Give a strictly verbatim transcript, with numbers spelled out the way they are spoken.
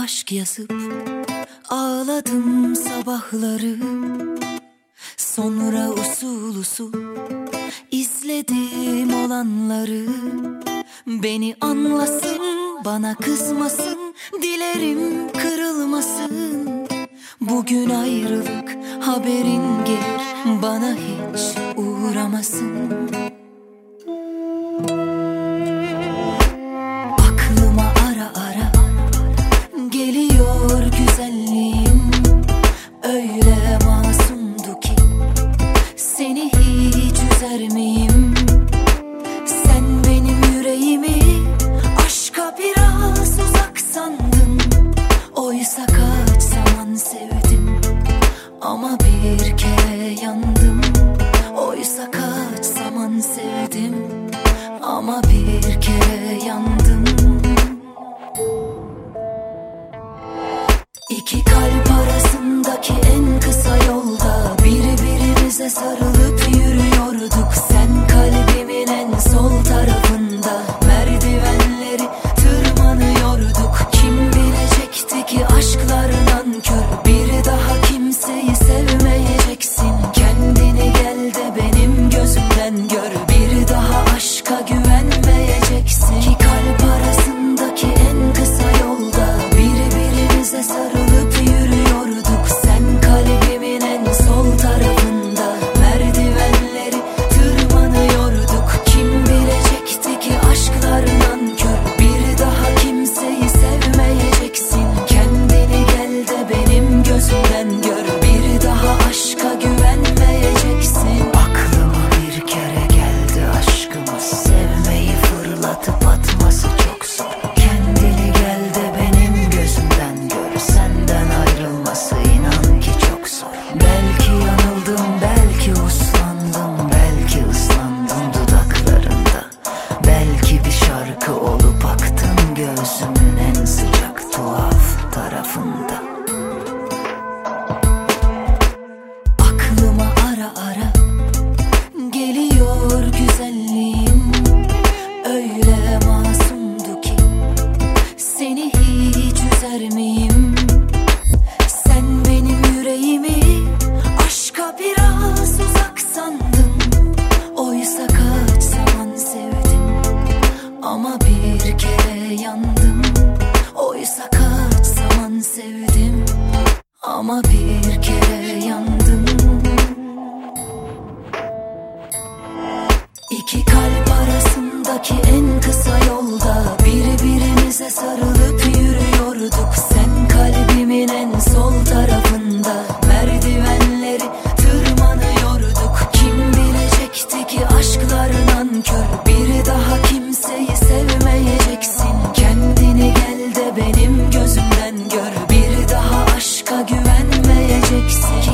aşk yazıp ağladım sabahları. Sonra usul usul izledim olanları. Beni anlasın, bana kızmasın, dilerim kırılmasın. Bugün ayrılık haberin gelir, bana hiç uğramasın. Aklıma ara ara geliyor güzelliğin. Öyle masumdu ki seni hiç üzer miyim? Sen benim yüreğimi aşka biraz uzak sandın. Oysa kaç zaman sevdim ama bir kere yandım. Oysa kaç zaman sevdim ama bir kere yandım. İki kalp arasındaki en kısa yolda birbirimize sarılıp yürüyorduk. Sen kalbimin en sol tarafında, merdivenleri tırmanıyorduk. Kim bilecekti ki aşklar nankör, bir daha kimseyi sevmeyeceksin. Kendini gel de benim gözümden gör, bir daha aşka güvenmeyeceksin. İki kalp arasındaki en kısa yolda birbirimize sarılıp yürüyorduk. Sen kalbimin en sol tarafında, merdivenleri tırmanıyorduk. Kim bilecekti ki aşklar nankör, bir daha kimseyi sevmeyeceksin. Kendini gel de benim gözümden gör, bir daha aşka güvenmeyeceksin. Aklıma bir kere geldi aşkımız, sevmeyi fırlatıp atması çok zor. Kendini gel de benim gözümden gör, senden ayrılması inan ki çok zor. Belki yanıldım, belki uslandım, belki ıslandım dudaklarında. Belki bir şarkı olup aktın göğsümün en sıcak tuhaf tarafında. Aklıma ara ara geliyor güzelliğin. Öyle masumdu ki seni hiç üzer miyim? Sen benim yüreğimi aşka biraz uzak sandın. Oysa kaç zaman sevdim ama bir kere yandım. Oysa kaç zaman sevdim ama bir kere yandım. İki kalp arasındaki en kısa yolda birbirimize sarılıp yürüyorduk. Sen kalbimin en sol tarafında, merdivenleri tırmanıyorduk. Kim bilecekti ki aşklar nankör, bir daha kimseyi sevmeyeceksin. Kendini gel de benim gözümden gör, bir daha aşka güvenmeyeceksin.